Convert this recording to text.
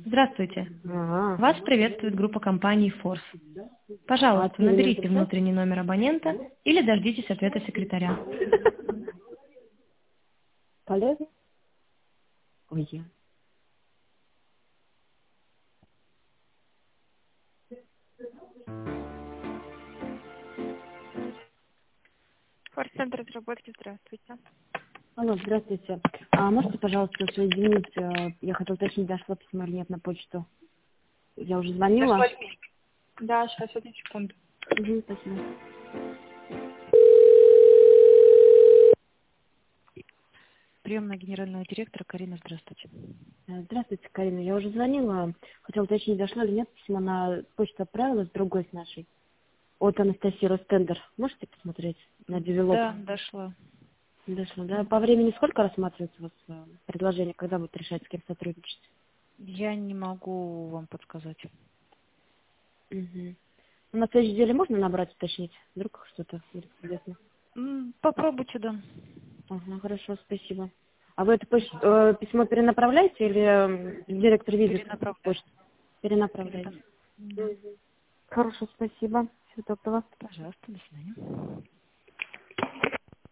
Здравствуйте. Ага. Вас приветствует группа компании Force. Пожалуйста, Ты меня наберите записал? внутренний номер абонента или дождитесь ответа секретаря. Полезно? Ой, я. Форс-центр разработки, здравствуйте. Алло, здравствуйте. А можете, пожалуйста, соединить, я хотела уточнить, дошло письмо или нет на почту. Я уже звонила. Дошло ли? Да, сейчас, одну секунду. Угу, спасибо. Приемная генерального директора Карина, здравствуйте. Здравствуйте, Карина. Я уже звонила. Хотела уточнить, дошло или нет письмо на почту отправилась, другой с нашей. От Анастасии Ростендер. Можете посмотреть на девелоп? Да, дошла. Дошло, да? По времени сколько рассматривается у вас предложение, когда будут решать, с кем сотрудничать? Я не могу вам подсказать. Угу. На следующей неделе можно набрать, уточнить? Вдруг что-то будет известно. Попробуйте, да. Ага, хорошо, спасибо. А вы это письмо перенаправляете или директор видит Перенаправляю. почту? Перенаправляете. Мгм. Хорошо, спасибо. Всего доброго. Пожалуйста, до свидания.